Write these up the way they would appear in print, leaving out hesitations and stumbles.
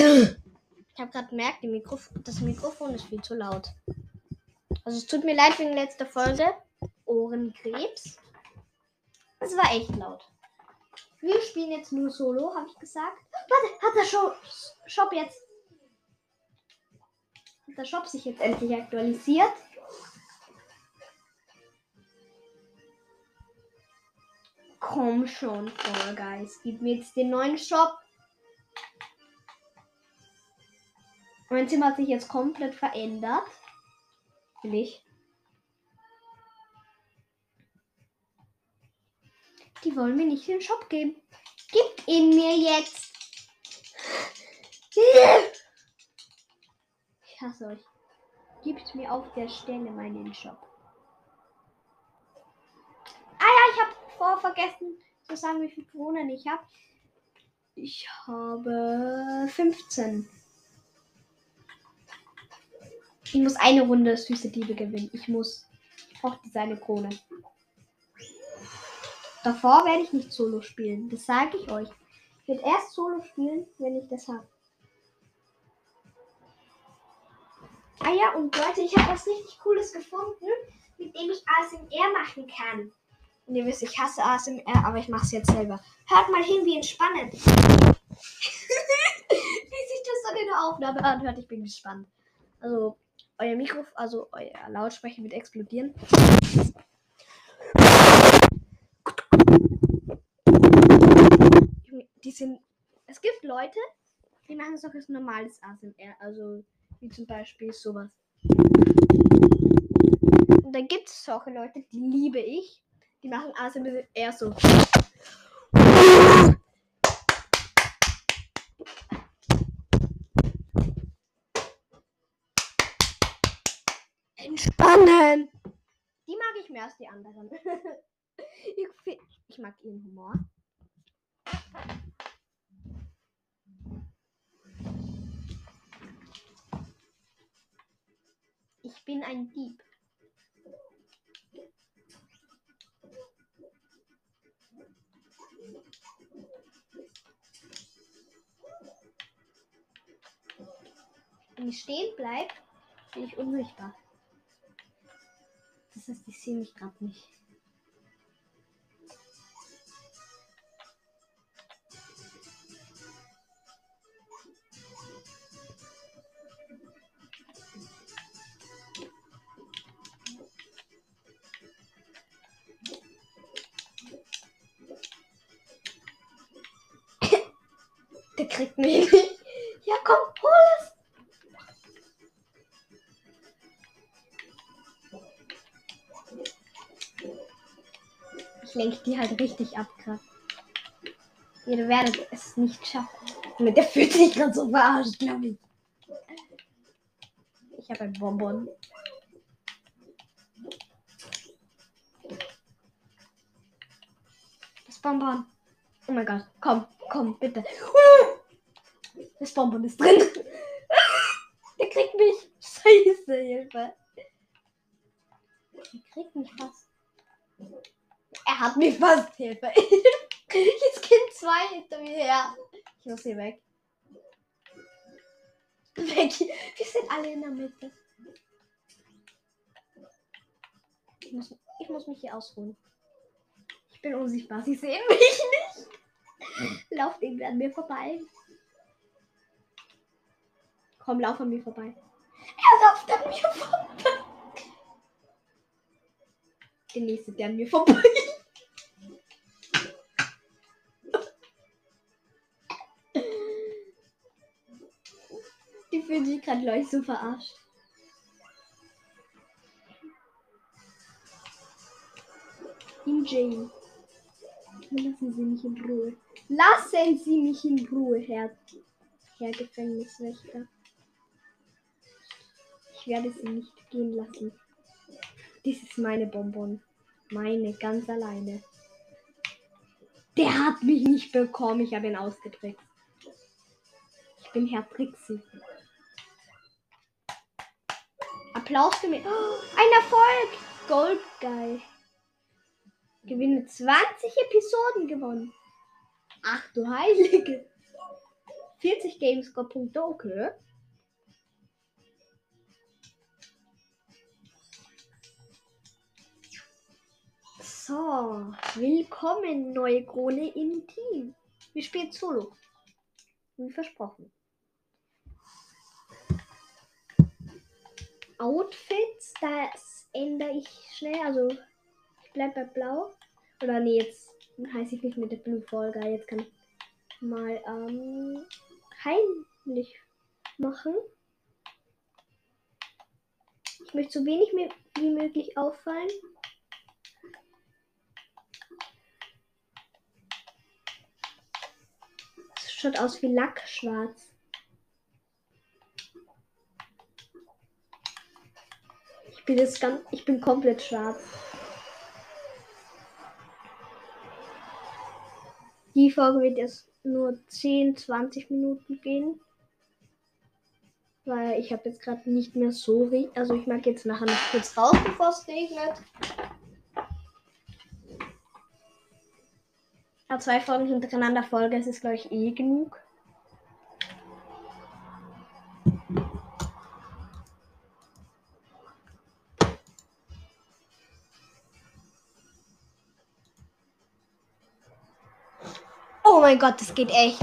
Ich habe gerade gemerkt, das Mikrofon ist viel zu laut. Also es tut mir leid wegen letzter Folge. Ohrenkrebs. Es war echt laut. Wir spielen jetzt nur Solo, habe ich gesagt. Warte, hat der Shop jetzt... Hat der Shop sich jetzt endlich aktualisiert? Komm schon, Fall Guys. Gib mir jetzt den neuen Shop. Mein Zimmer hat sich jetzt komplett verändert. Will ich. Die wollen mir nicht den Shop geben. Gib ihn mir jetzt. Ich hasse euch. Gebt mir auf der Stelle meinen Shop. Ah ja, ich habe vergessen zu sagen, wie viele Kronen ich habe. Ich habe 15. Ich muss eine Runde süße Diebe gewinnen. Ich brauche diese eine Krone. Davor werde ich nicht Solo spielen. Das sage ich euch. Ich werde erst Solo spielen, wenn ich das habe. Ah ja, und Leute, ich habe was richtig Cooles gefunden, mit dem ich ASMR machen kann. Und ihr wisst, ich hasse ASMR, aber ich mache es jetzt selber. Hört mal hin, wie entspannend. Wie sich das dann in der Aufnahme anhört, ich bin gespannt. Also, euer euer Lautsprecher wird explodieren. Es gibt Leute, die machen so als normales ASMR, also wie zum Beispiel sowas. Und dann gibt es solche Leute, die liebe ich, die machen ASMR so. Entspannen! Die mag ich mehr als die anderen. Ich mag ihren Humor. Ich bin ein Dieb. Wenn ich stehen bleibe, bin ich unsichtbar. Das heißt, ich sehe mich gerade nicht. Der kriegt mich nicht. Ja, komm, hol es. Ich lenke die halt richtig ab gerade. Ihr werdet es nicht schaffen. Der fühlt sich gerade so verarscht, glaube ich. Ich habe ein Bonbon. Das Bonbon. Oh mein Gott. Komm, bitte. Das Bonbon ist drin. Der kriegt mich. Scheiße, Hilfe. Der kriegt mich fast. Er hat mich fast. Hilfe. Jetzt Kind 2 hinter mir her. Ich muss hier weg. Weg. Wir sind alle in der Mitte. Ich muss mich hier ausruhen. Ich bin unsichtbar. Sie sehen mich nicht. Lauft irgendwie an mir vorbei. Komm, lauf an mir vorbei. Er läuft an mir vorbei. Der nächste, der an mir vorbei. Die fühlen sich gerade, glaube ich, so verarscht. In Jail. Lassen Sie mich in Ruhe. Lassen Sie mich in Ruhe, Herr Gefängniswächter. Ich werde Sie nicht gehen lassen. Dies ist meine Bonbon. Meine, ganz alleine. Der hat mich nicht bekommen. Ich habe ihn ausgetrickst. Ich bin Herr Trixie. Applaus für mich. Oh, ein Erfolg! Gold Guy. Gewinne 20 Episoden gewonnen. Ach du Heilige. 40 Gamescore-Punkte, okay. So, willkommen, neue Krone im Team. Wir spielen Solo. Wie versprochen. Outfits, das ändere ich schnell. Also, ich bleibe bei Blau. Oder nee, jetzt heiße ich nicht mit der Blue Fall Guy. Jetzt kann ich mal heimlich machen. Ich möchte so wenig wie möglich auffallen. Das schaut aus wie Lackschwarz. Ich bin komplett schwarz. Die Folge wird jetzt nur 10, 20 Minuten gehen. Weil ich habe jetzt gerade nicht mehr so... Also ich mag jetzt nachher noch kurz raus, bevor es regnet. Ja, 2 Folgen hintereinander Folge, es ist glaube ich eh genug. Oh mein Gott, das geht echt.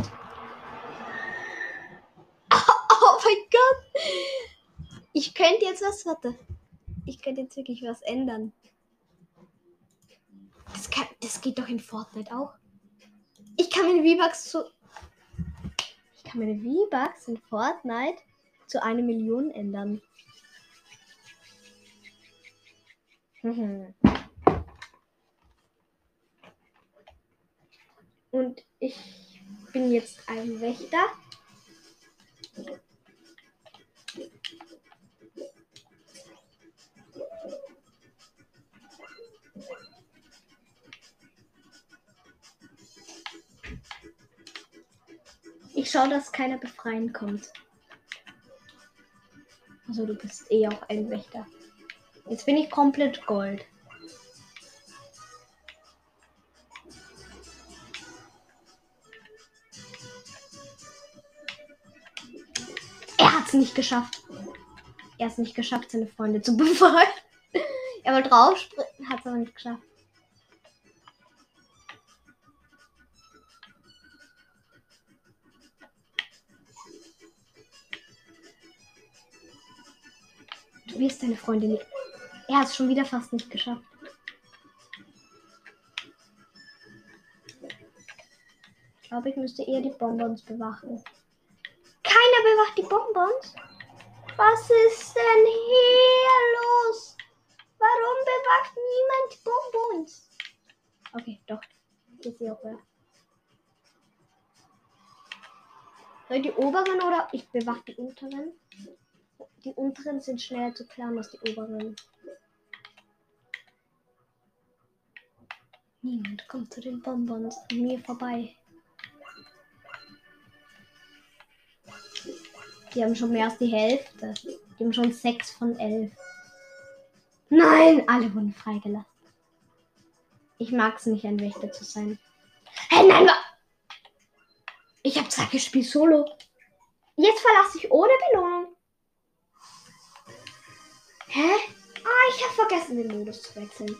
Oh mein Gott. Ich könnte jetzt was, warte. Ich könnte jetzt wirklich was ändern. Das geht doch in Fortnite auch. Ich kann meine V-Bucks in Fortnite zu 1 Million ändern. Und ich bin jetzt ein Wächter. Ich schaue, dass keiner befreien kommt. Also du bist eh auch ein Wächter. Jetzt bin ich komplett Gold. Er hat es nicht geschafft. Er hat es nicht geschafft, seine Freunde zu befreien. Er wollte draufspringen, hat es aber nicht geschafft. Du wirst deine Freunde nicht. Er hat es schon wieder fast nicht geschafft. Ich glaube, ich müsste eher die Bonbons bewachen. Keiner bewacht die Bonbons? Was ist denn hier los? Warum bewacht niemand die Bonbons? Okay, doch. Jetzt sehe ich auch wer. Soll ich die oberen oder ich bewache die unteren? Die unteren sind schneller zu klauen als die oberen. Niemand kommt zu den Bonbons an mir vorbei. Die haben schon mehr als die Hälfte. Die haben schon 6 von 11. Nein, alle wurden freigelassen. Ich mag es nicht, ein Wächter zu sein. Hey, nein, ich habe gesagt, ich spiele Solo. Jetzt verlasse ich ohne Belohnung. Hä? Ich habe vergessen, den Modus zu wechseln.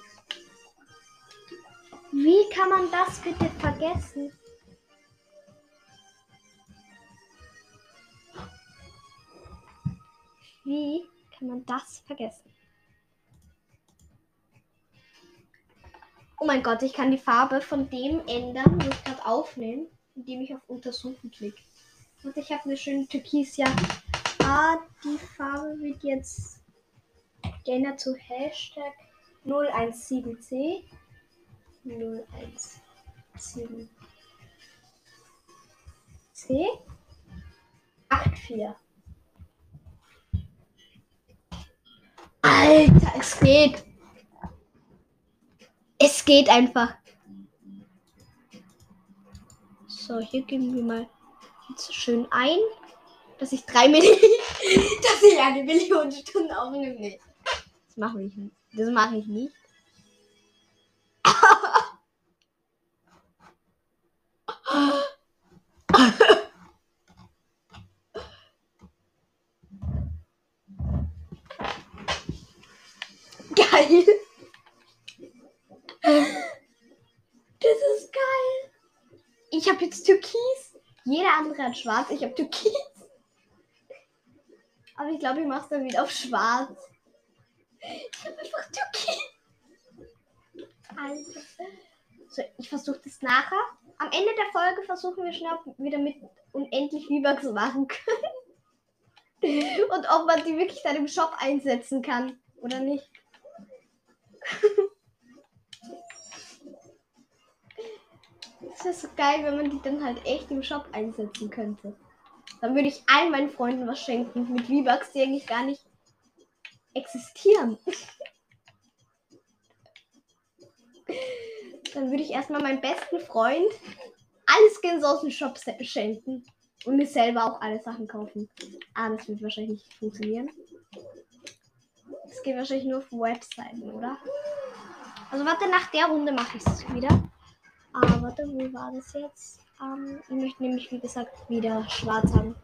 Wie kann man das bitte vergessen? Wie kann man das vergessen? Oh mein Gott, ich kann die Farbe von dem ändern, wo ich gerade aufnehme, indem ich auf Untersuchen klicke. Und ich habe eine schöne Türkisjacke. Die Farbe wird jetzt geändert zu Hashtag 017C. 017C 84. Alter, es geht. Es geht einfach. So, hier geben wir mal jetzt schön ein, dass ich 3 Millionen, dass ich 1 Million Stunden aufnehme. Nee. Das mache ich nicht. Das mache ich nicht. geil. Das ist geil. Ich habe jetzt Türkis. Jeder andere hat schwarz. Ich habe Türkis. Aber ich glaube, ich mache es dann wieder auf schwarz. Ich habe einfach Türkis. Alter. So, ich versuche das nachher. Am Ende der Folge versuchen wir schnell, ob wir damit unendlich V-Bucks machen können. Und ob man die wirklich dann im Shop einsetzen kann. Oder nicht. Das wäre so geil, wenn man die dann halt echt im Shop einsetzen könnte. Dann würde ich allen meinen Freunden was schenken mit V-Bucks, die eigentlich gar nicht existieren. Dann würde ich erstmal meinem besten Freund alle Skins aus dem Shop schenken. Und mir selber auch alle Sachen kaufen. Ah, das wird wahrscheinlich nicht funktionieren. Das geht wahrscheinlich nur auf Webseiten, oder? Also warte, nach der Runde mache ich es wieder. Ah, warte, wo war das jetzt? Ich möchte nämlich, wie gesagt, wieder schwarz haben.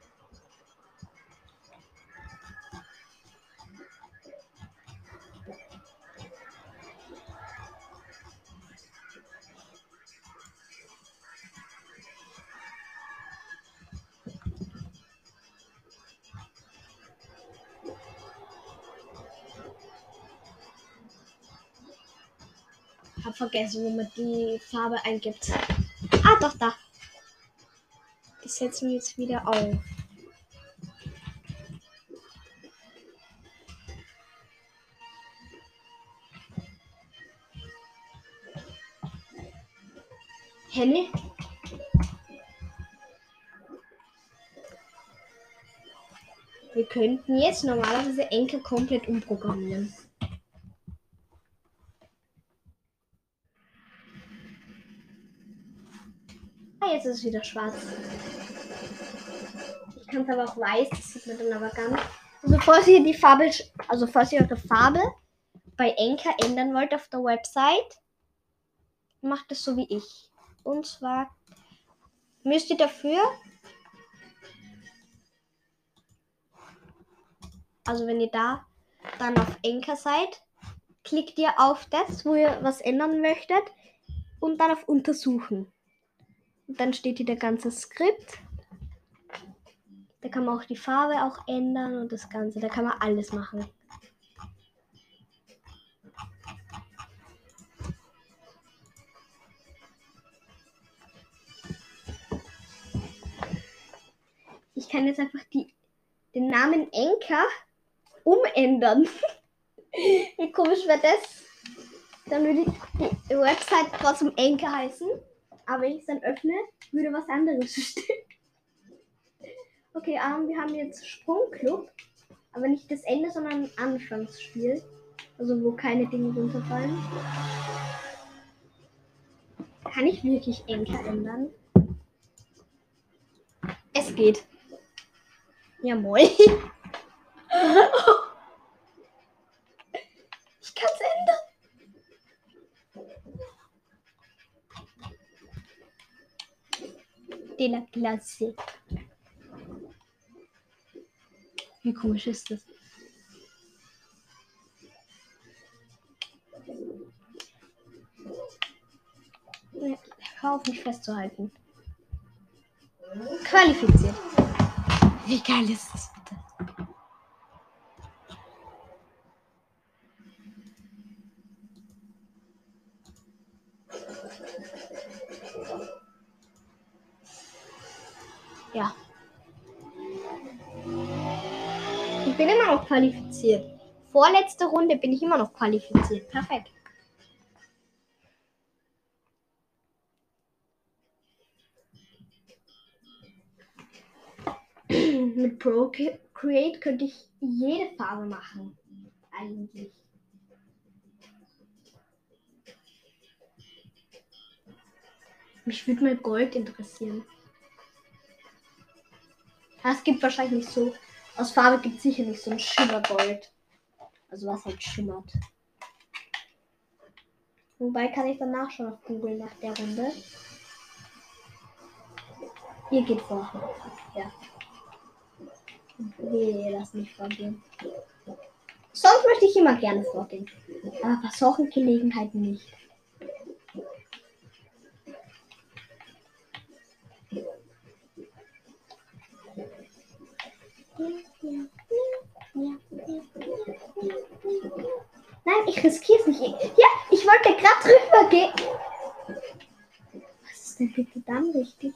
Ich habe vergessen, wo man die Farbe eingibt. Ah, doch, da. Ich setze mich jetzt wieder auf. Henne? Wir könnten jetzt normalerweise Enker komplett umprogrammieren. Ah, jetzt ist es wieder schwarz. Ich kann es aber auch weiß, das sieht man dann aber gar nicht. Also falls ihr die Farbe, also falls ihr eure Farbe bei Enker ändern wollt auf der Website, macht es so wie ich. Und zwar müsst ihr dafür, also wenn ihr da dann auf Enker seid, klickt ihr auf das, wo ihr was ändern möchtet und dann auf Untersuchen. Und dann steht hier der ganze Skript. Da kann man auch die Farbe auch ändern und das Ganze. Da kann man alles machen. Ich kann jetzt einfach den Namen Enker umändern. Wie komisch wäre das? Dann würde die Website trotzdem Enker heißen. Aber wenn ich es dann öffne, würde was anderes stehen. Okay, wir haben jetzt Sprungclub. Aber nicht das Ende, sondern ein Anfangsspiel. Also wo keine Dinge runterfallen. Kann ich wirklich Enker ändern? Es geht. Ja, moin. Ich kann es ändern. De la Classe. Wie komisch ist das? Ja, hör auf, mich festzuhalten. Qualifiziert. Wie geil ist das bitte? Ja. Ich bin immer noch qualifiziert. Vorletzte Runde bin ich immer noch qualifiziert. Perfekt. Mit Procreate könnte ich jede Farbe machen. Eigentlich. Mich würde mal Gold interessieren. Es gibt wahrscheinlich nicht so. Aus Farbe gibt es sicher nicht so ein Schimmergold. Also was halt schimmert. Wobei kann ich danach schon auf Google nach der Runde. Ihr geht vor. Ja. Nee, lass mich vorgehen. Sonst möchte ich immer gerne vorgehen. Aber bei solchen Gelegenheiten nicht. Nein, ich riskiere es nicht. Ja, ich wollte gerade drüber gehen. Was ist denn bitte dann richtig?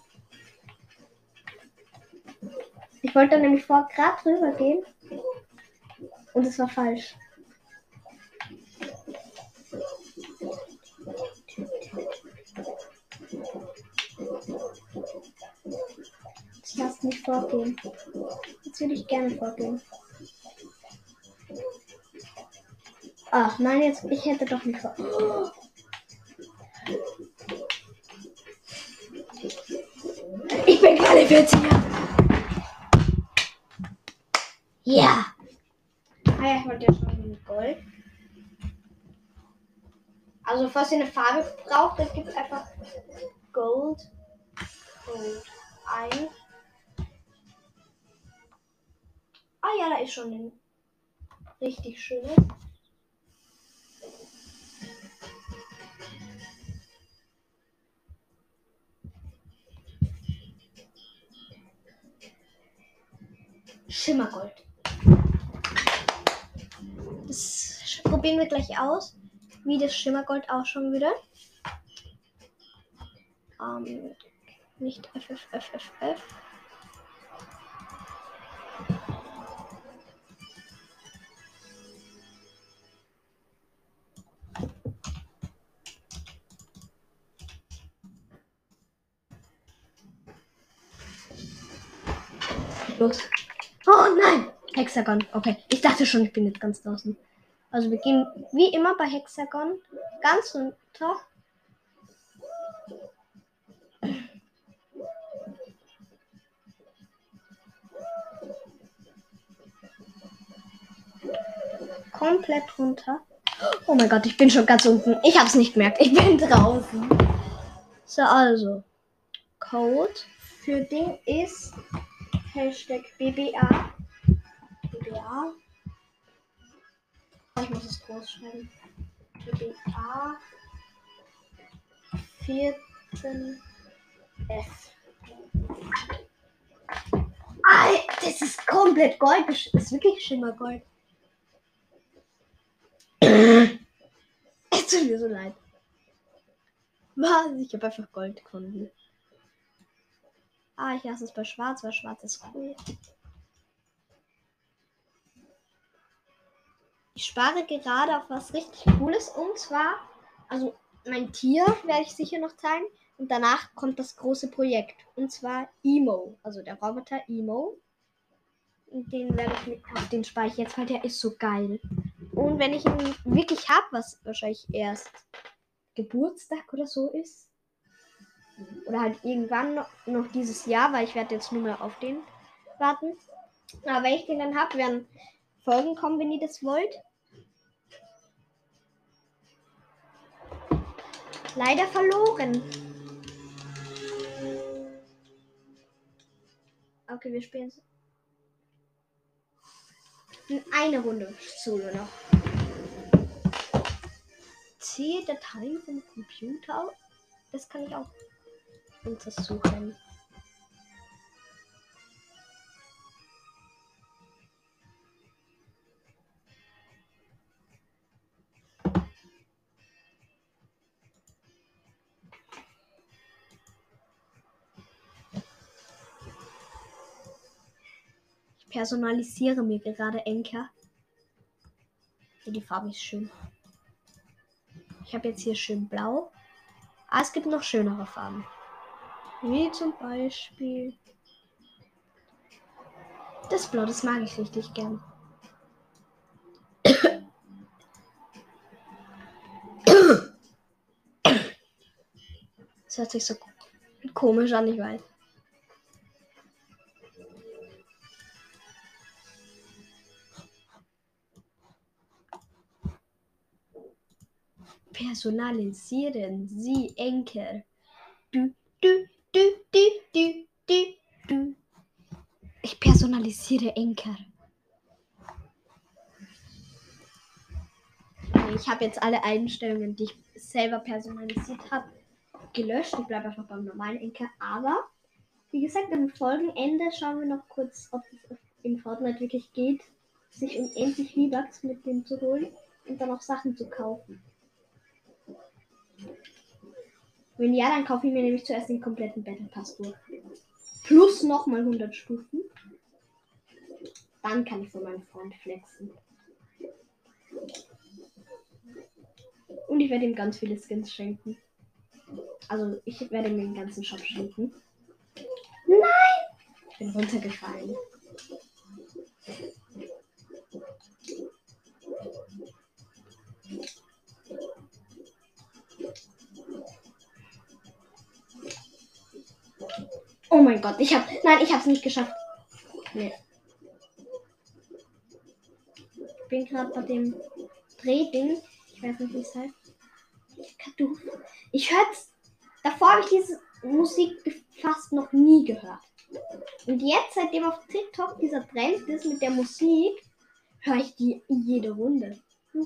Ich wollte nämlich gerade drüber gehen. Und es war falsch. Ich lasse nicht vorgehen. Jetzt würde ich gerne vorgehen. Ach nein, jetzt ich hätte doch nicht vor. Ich bin qualifiziert. Ja. Ah ja, ich wollte ja schon mit Gold. Also falls ihr eine Farbe braucht, dann gibt es einfach Gold. Gold 1. Ah ja, da ist schon ein richtig schönes. Schimmergold. Das probieren wir gleich aus, wie das Schimmergold ausschauen würde. Nicht FFFFF. Los. Oh nein! Hexagon. Okay. Ich dachte schon, ich bin jetzt ganz draußen. Also wir gehen wie immer bei Hexagon ganz runter. Komplett runter. Oh mein Gott, ich bin schon ganz unten. Ich hab's nicht gemerkt. Ich bin draußen. So, also. Code für Ding ist Hashtag BBA. BBA. Ich muss es groß schreiben. BBA 14F. Das ist komplett Gold. Das ist wirklich Schimmergold. Es tut mir so leid. Was? Ich habe einfach Gold gefunden. Ich lasse es bei Schwarz, weil Schwarz ist cool. Ich spare gerade auf was richtig Cooles. Und zwar, also mein Tier werde ich sicher noch zeigen. Und danach kommt das große Projekt. Und zwar Emo. Also der Roboter Emo. Und den werde ich mit auf den spare ich jetzt, weil der ist so geil. Und wenn ich ihn wirklich habe, was wahrscheinlich erst Geburtstag oder so ist. Oder halt irgendwann noch dieses Jahr, weil ich werde jetzt nur mehr auf den warten. Aber wenn ich den dann habe, werden Folgen kommen, wenn ihr das wollt. Leider verloren. Okay, wir spielen eine Runde Solo noch. Ziehe Dateien vom Computer. Das kann ich auch untersuchen. Ich personalisiere mir gerade Enker. Die Farbe ist schön. Ich habe jetzt hier schön blau. Es gibt noch schönere Farben. Wie zum Beispiel das Blau, das mag ich richtig gern. Das hört sich so komisch an, ich weiß. Personalisieren Sie Enker. Du, du, du, du, du, du, du. Ich personalisiere Enker. Okay, ich habe jetzt alle Einstellungen, die ich selber personalisiert habe, gelöscht. Ich bleibe einfach beim normalen Enker. Aber, wie gesagt, am Folgenende schauen wir noch kurz, ob es in Fortnite wirklich geht, sich unendlich V-Bucks mit dem zu holen und dann auch Sachen zu kaufen. Wenn ja, dann kaufe ich mir nämlich zuerst den kompletten Battle Pass durch. Plus nochmal 100 Stufen. Dann kann ich für meinen Freund flexen. Und ich werde ihm ganz viele Skins schenken. Also ich werde ihm den ganzen Shop schenken. Nein! Ich bin runtergefallen. Oh mein Gott, ich hab's nicht geschafft. Nee. Ich bin gerade bei dem Drehding. Ich weiß nicht, wie es heißt. Ich hör's. Davor habe ich diese Musik fast noch nie gehört. Und jetzt, seitdem auf TikTok dieser Trend ist mit der Musik, höre ich die jede Runde.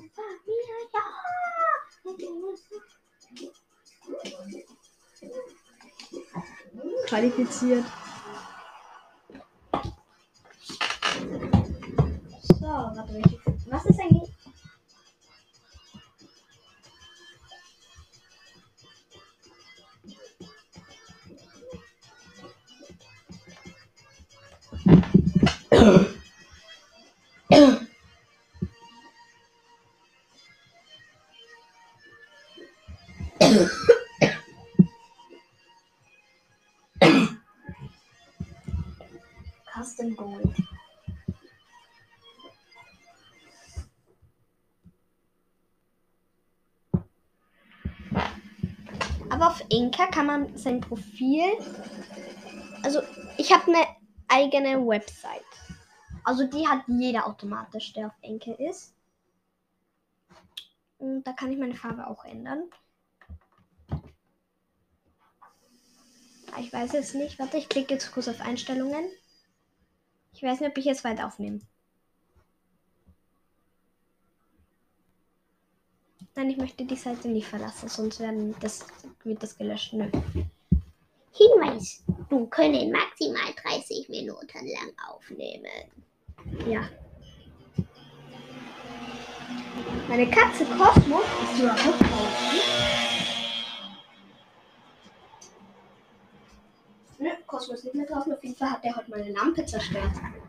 Qualifiziert. So, warte, was ist eigentlich? Custom Gold. Aber auf Enka kann man sein Profil. Also, ich habe eine eigene Website. Also, die hat jeder automatisch, der auf Enka ist. Und da kann ich meine Farbe auch ändern. Ich weiß jetzt nicht. Warte, ich klicke jetzt kurz auf Einstellungen. Ich weiß nicht, ob ich jetzt weit aufnehme. Nein, ich möchte die Seite nicht verlassen, sonst wird das gelöscht. Nö. Hinweis, du können maximal 30 Minuten lang aufnehmen. Ja. Meine Katze Kosmos ist überhaupt draußen. Nö, Kosmos ist nicht mehr draußen. Auf jeden Fall hat der heute meine Lampe zerstört.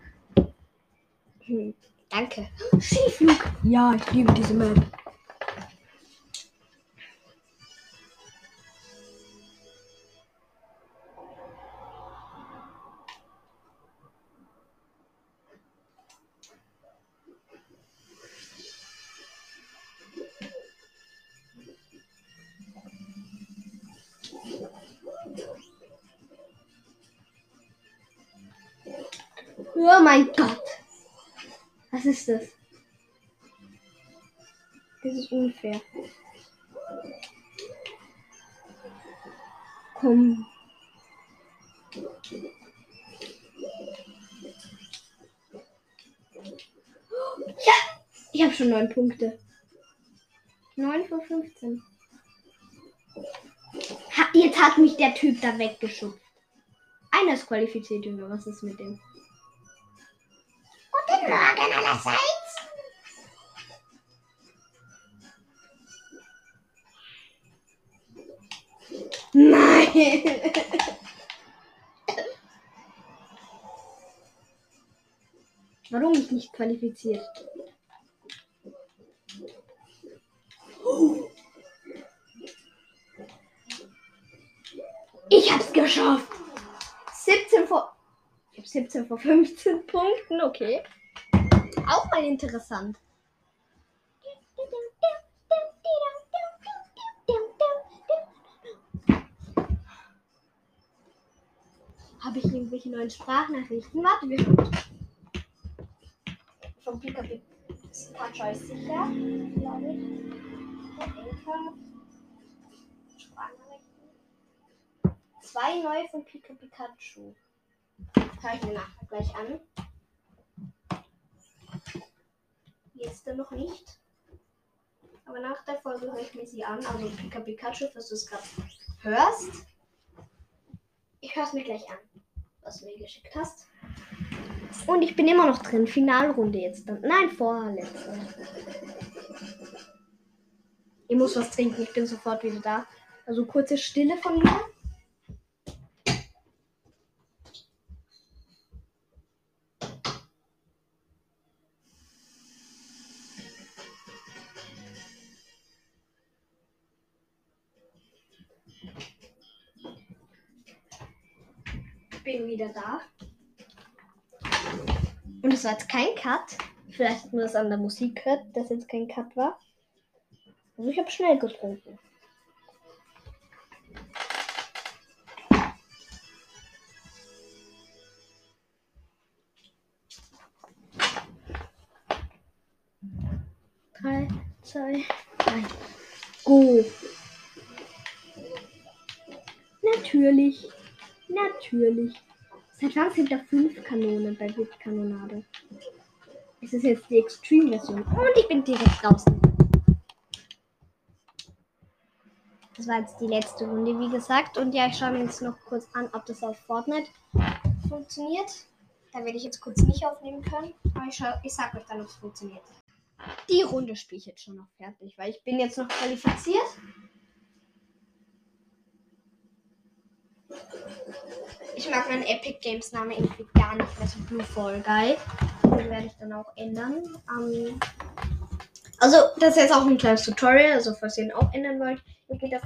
Danke. Skiflug. Ja, ich liebe diese Map. Oh mein Gott. Was ist das? Das ist unfair. Komm. Ja, ich habe schon 9 Punkte. 9 von 15. Jetzt hat mich der Typ da weggeschubst. Einer ist qualifiziert, Junge. Was ist mit dem? Guten Morgen allerseits. Nein. Warum mich nicht qualifiziert? Ich hab's geschafft. 17 vor 15 Punkten, okay. Auch mal interessant. Habe ich irgendwelche neuen Sprachnachrichten? Warte, wir schauen. Vom Pikachu ist sicher, glaube ich. Sprachnachrichten. 2 neue von Pikachu. Schau ich mir nachher gleich an. Hier ist er noch nicht. Aber nach der Folge höre ich mir sie an. Also Pikachu, falls du es gerade hörst. Ich höre es mir gleich an, was du mir geschickt hast. Und ich bin immer noch drin. Finalrunde jetzt dann. Nein, vorletzte. Ich muss was trinken. Ich bin sofort wieder da. Also kurze Stille von mir. Bin wieder da. Und es war jetzt kein Cut. Vielleicht hat man das an der Musik gehört, dass jetzt kein Cut war. Also ich habe schnell getrunken. Drei, 2, 1. Go. Natürlich. Seit wann sind da 5 Kanonen bei Blitzkanonade? Es ist jetzt die Extreme-Version. Und ich bin direkt draußen. Das war jetzt die letzte Runde, wie gesagt. Und ja, ich schaue mir jetzt noch kurz an, ob das auf Fortnite funktioniert. Da werde ich jetzt kurz nicht aufnehmen können. Aber ich sage euch dann, ob es funktioniert. Die Runde spiele ich jetzt schon noch fertig, weil ich bin jetzt noch qualifiziert. Ich mag meinen Epic Games Namen irgendwie gar nicht mehr, so Blue Fall Guy. Den werde ich dann auch ändern. Also, das ist jetzt auch ein kleines Tutorial, also falls ihr ihn auch ändern wollt. Ihr geht auf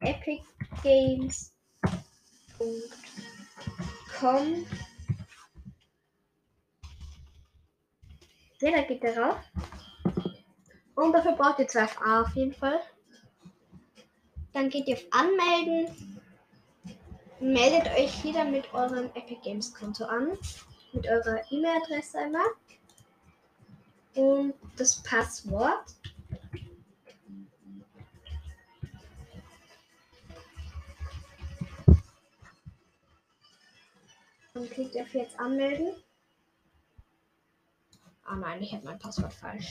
epicgames.com. Ja, da geht ihr rauf. Und dafür braucht ihr 12a auf jeden Fall. Dann geht ihr auf Anmelden. Meldet euch hier dann mit eurem Epic Games Konto an. Mit eurer E-Mail-Adresse einmal. Und das Passwort. Und klickt ihr auf jetzt anmelden. Ah nein, ich habe mein Passwort falsch.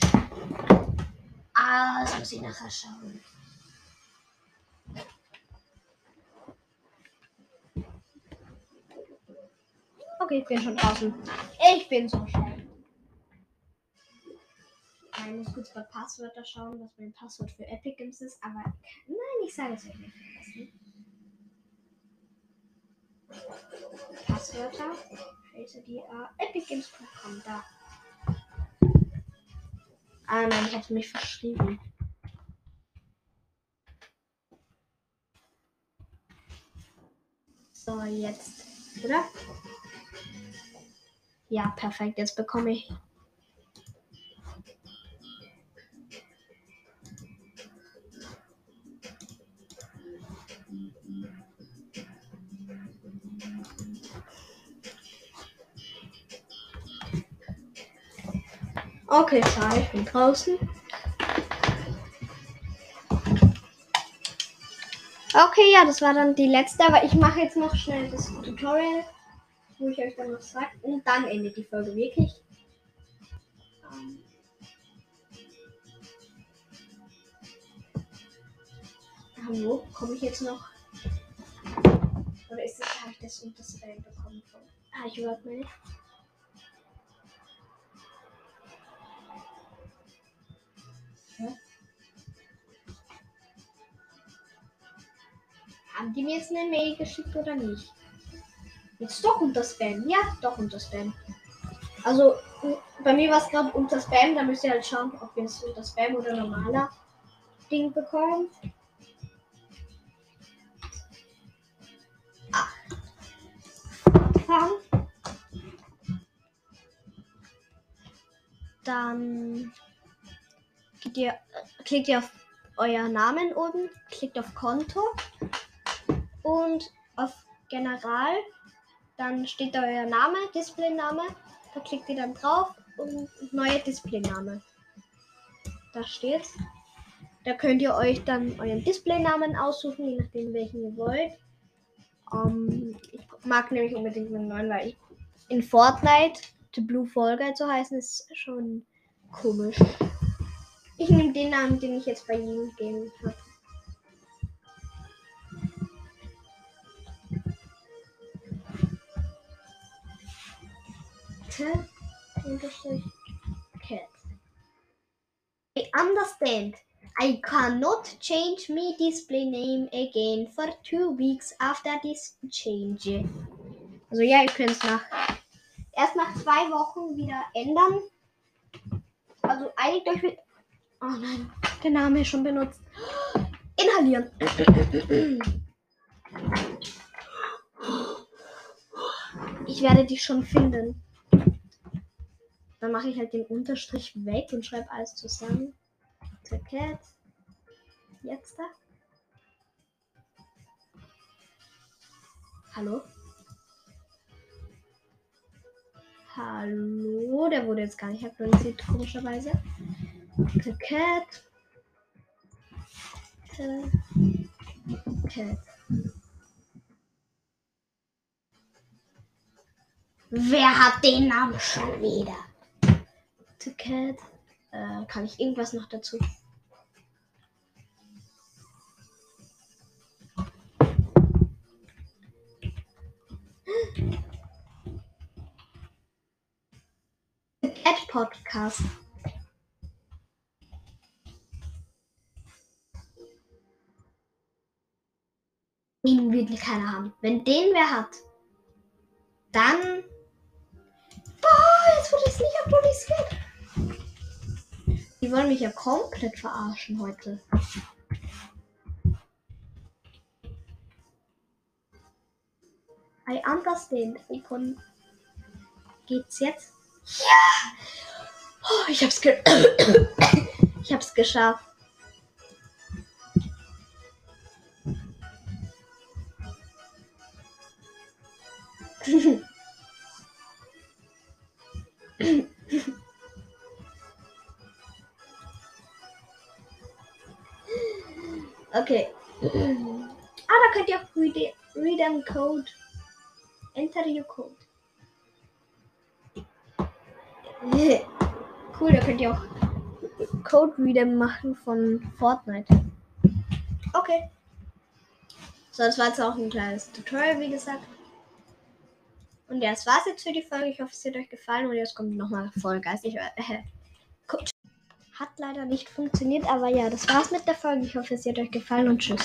Das muss ich nachher schauen. Okay, ich bin schon draußen. Ich bin so schnell. Ich muss kurz bei Passwörter schauen, was mein Passwort für Epic Games ist. Aber nein, ich sage es euch nicht vergessen. Passwörter. epicgames.com. Da. Ah nein, ich hatte mich verschrieben. So, jetzt. Oder? Ja, perfekt. Jetzt bekomme ich. Okay, schade, ich bin draußen. Okay, ja, das war dann die letzte, aber ich mache jetzt noch schnell das Tutorial, wo ich euch dann was sage. Und dann endet die Folge wirklich. Hallo, komme ich jetzt noch? Oder ist das, habe ich das und das bekommen von? Ich überhaupt nicht. Ja. Haben die mir jetzt eine Mail geschickt oder nicht? Jetzt doch unter Spam. Ja, doch unter Spam. Also, bei mir war es gerade unter Spam. Da müsst ihr halt schauen, ob ihr es unter Spam oder normaler Ding bekommt. Dann klickt ihr auf euer Namen oben, klickt auf Konto und auf General. Dann steht da euer Name, Displayname. Da klickt ihr dann drauf und neue Displayname. Da steht's. Da könnt ihr euch dann euren Displaynamen aussuchen, je nachdem welchen ihr wollt. Ich mag nämlich unbedingt einen neuen, weil in Fortnite The Blue Fall Guy zu heißen ist schon komisch. Ich nehme den Namen, den ich jetzt bei ihm gegeben habe. Cat. I understand. I cannot change my display name again for 2 weeks after this change. Also ja, ihr könnt es erst nach 2 Wochen wieder ändern. Also einigt euch mit... Oh nein, der Name ist schon benutzt. Inhalieren. Ich werde dich schon finden. Dann mache ich halt den Unterstrich weg und schreibe alles zusammen. The Cat. Jetzt da. Hallo? Hallo? Der wurde jetzt gar nicht aktualisiert, komischerweise. The Cat. The Cat. Wer hat den Namen schon wieder? The Cat. Kann ich irgendwas noch dazu? The Cat Podcast. Den will keiner haben. Wenn den wer hat, dann... Boah, jetzt wurde es nicht aktualisiert. Die wollen mich ja komplett verarschen heute. I understand. Geht's jetzt? Ja! Oh, ich hab's ich hab's geschafft. Okay. Da könnt ihr auch read code. Enter your code. Cool, da könnt ihr auch Code Reader machen von Fortnite. Okay. So, das war jetzt auch ein kleines Tutorial, wie gesagt. Und ja, das war's jetzt für die Folge. Ich hoffe, es hat euch gefallen. Und jetzt kommt nochmal voll geistig. Hat leider nicht funktioniert, aber ja, das war's mit der Folge. Ich hoffe, es hat euch gefallen und tschüss.